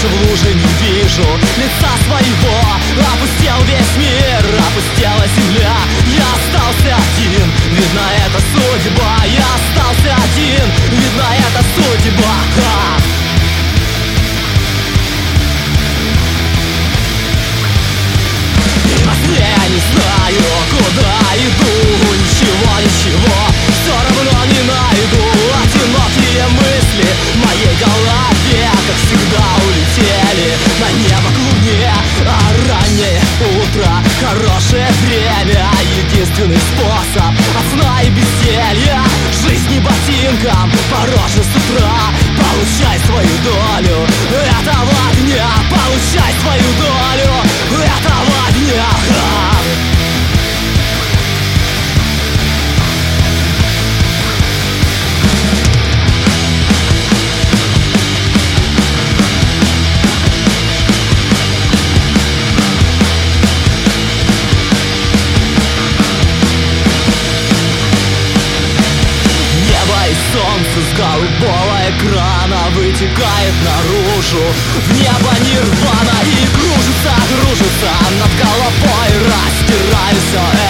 больше в луже не вижу лица своего. Опустел весь мир, опустела земля. Я остался один, видно это судьба. Я остался один, видно это судьба. И во сне я не знаю, куда иду. Ничего, все равно не найду. Одинокие мысли в моей голове, как всегда, улетели на небо к луне. А раннее утро, хорошее время, единственный способ от сна и безделья. Жизни ботинком по роже с утра. Получай свою долю этого дня. Получай свою долю этого дня. Солнце с голубого экрана вытекает наружу. В небо нирвана и кружится над головой, растирая все